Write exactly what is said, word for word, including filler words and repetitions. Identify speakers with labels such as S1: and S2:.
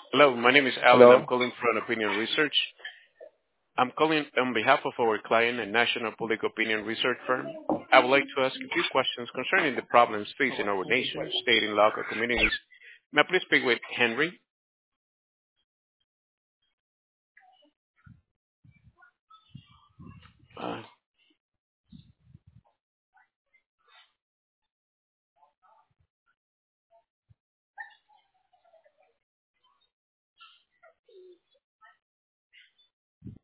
S1: Hello, my name is Alan. I'm
S2: Hello.
S1: calling from Opinion Research. I'm calling on behalf of our client, a national public opinion research firm. I would like to ask a few questions concerning the problems facing our nation, state, and local communities. May I please speak with Henry?